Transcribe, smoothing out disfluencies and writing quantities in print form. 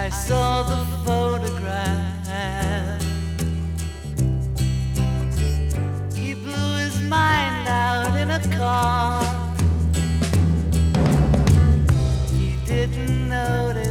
I saw the photograph. He blew his mind out in a car.